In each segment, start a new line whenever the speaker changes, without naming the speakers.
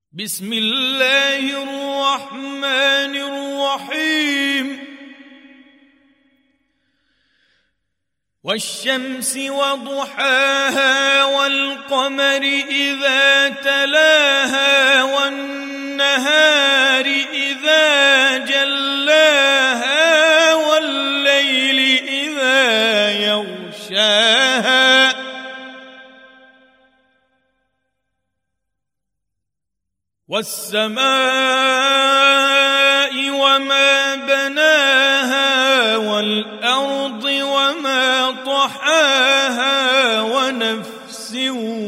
بسم الله الرحمن الرحيم والشمس وضحاها والقمر إذا تلاها والنهار إذا جلاها والليل إذا يغشاها والسماء وما بناها والأرض وما طحاها ونفس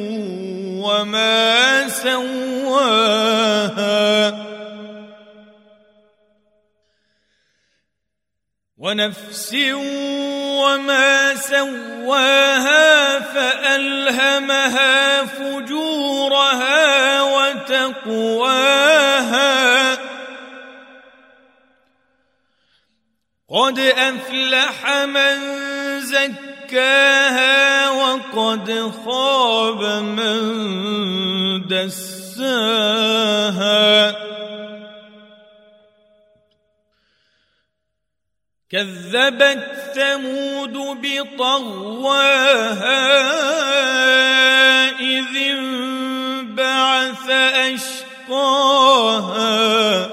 وما سواها فألهمها فجورها وتقواها قد أفلح من زكاها وقد خاب من دساها كذبت ثمود بطغواها إذ انبعث أشقاها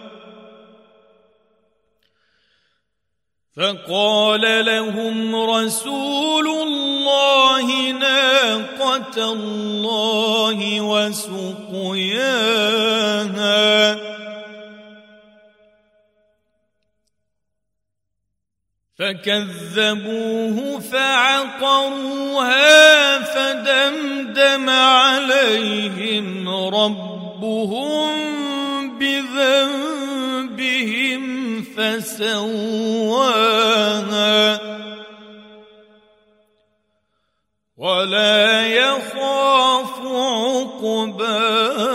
فقال لهم رسول الله ناقة الله وسقياها فكذبوه فعقروها فدمدم عليهم ربهم بذنبهم فسواها ولا يخاف عقباها